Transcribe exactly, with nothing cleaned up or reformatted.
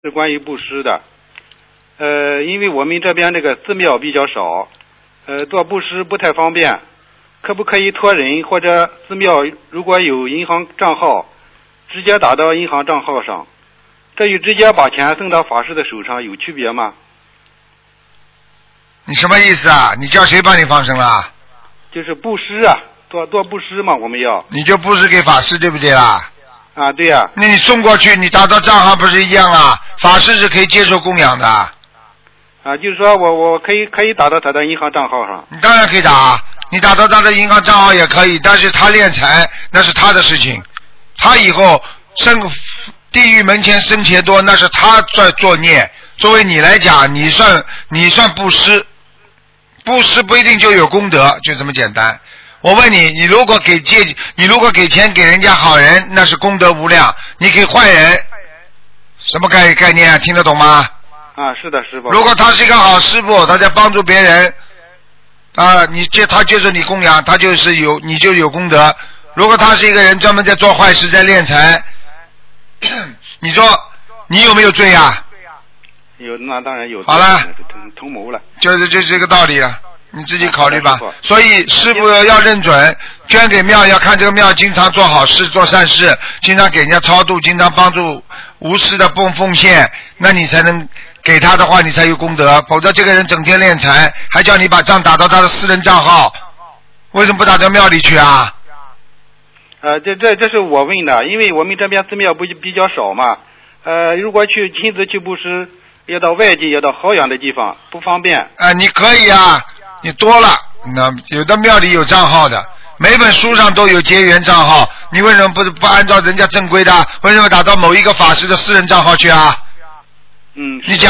是关于布施的。呃，因为我们这边这个寺庙比较少，呃，做布施不太方便，可不可以托人或者寺庙如果有银行账号，直接打到银行账号上？这与直接把钱送到法师的手上有区别吗？ 你什么意思啊？你叫谁帮你放生了？ 就是布施啊，做做布施嘛，我们要。 你就布施给法师对不对啦？ 啊，对呀、啊。 那你送过去，你打到账号不是一样啊？法师是可以接受供养的。 啊，就是说我我可以可以打到他的银行账号上。 你当然可以打，你打到他的银行账号也可以，但是他敛财那是他的事情，他以后生地狱门前生钱多，那是他在作孽。作为你来讲，你算你算布施，布施不一定就有功德，就这么简单。我问你，你如果给借，你如果给钱给人家好人，那是功德无量；你给坏人，什么概概念啊？听得懂吗？ 啊，是的，师傅。 如果他是一个好师傅，他在帮助别人，啊，你这他接受你供养，他就是有你就有功德。如果他是一个人专门在做坏事，在敛财，你说你有没有罪啊？ 有，那当然有。 好了， 同同谋了。 就是就是这个道理了。你自己考虑吧。所以师傅要认准，捐给庙要看这个庙经常做好事、做善事，经常给人家超度，经常帮助无私的奉奉献，那你才能给他的话，你才有功德。否则这个人整天敛财，还叫你把账打到他的私人账号，为什么不打到庙里去啊？ 呃，这这这是我问的，因为我们这边寺庙不比较少嘛。呃，如果去亲自去布施，要到外地，要到好远的地方，不方便。 啊、呃，你可以啊。你多了，那有的庙里有账号的，每本书上都有结缘账号，你为什么不不按照人家正规的？为什么打到某一个法师的私人账号去啊？ 嗯， 你讲。